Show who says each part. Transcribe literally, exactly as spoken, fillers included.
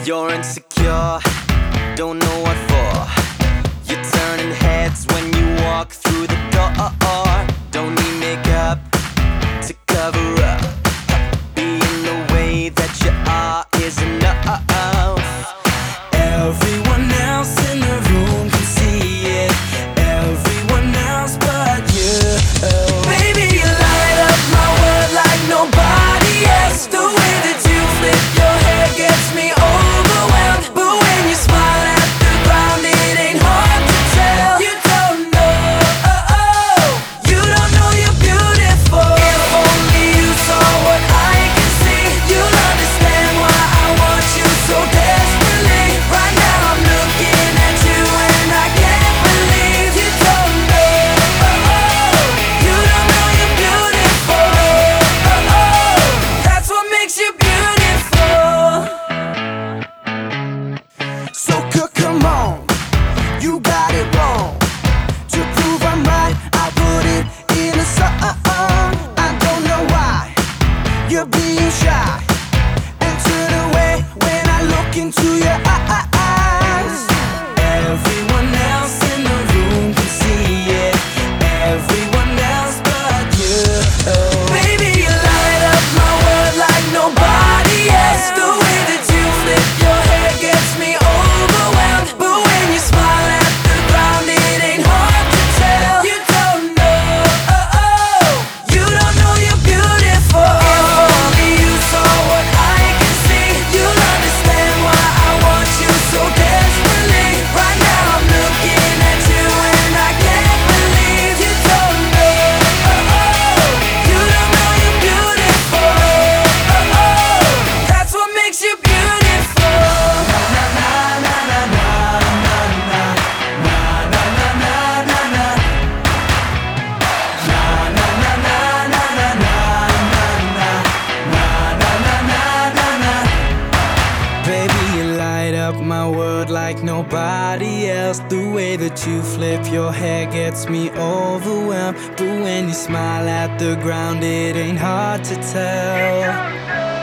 Speaker 1: You're insecure, don't know what for. You're turning heads when you walk through the door. Don't need makeup to cover up. Being the way that you are is enough. Everyone else in the room can see it. Everyone else but you. Baby, you light up my world like nobody else. The way that you flip your hair gets me overwhelmed. But when you smile at the ground, it ain't hard to tell. You don't know, oh, oh. You don't know you're beautiful. If only you saw what I can see, you'll understand why I want you so desperately. Right now I'm looking at you and I can't believe you don't know, oh, oh. You don't know you're beautiful, oh, oh. That's what makes you beautiful. So c- come on, you got it wrong. To prove I'm right, I put it in a song. I don't know why you're being shy and turn away when I look into your eyes. Everyone else in the room can see it. Everyone else but you. Baby, you light up my world like nobody else. The way that you flip your hair gets me overwhelmed. But when you smile at the ground, it ain't hard to tell. You don't know, oh, oh. You don't know you're beautiful. If only you saw what I can see, you'll understand why I want you so desperately. Right now I'm looking at you and I can't believe you don't know, oh, oh. You don't know you're beautiful, oh, oh. That's what makes you beautiful. Baby, you light up my world like nobody else. The way that you flip your hair gets me overwhelmed. But when you smile at the ground, it ain't hard to tell.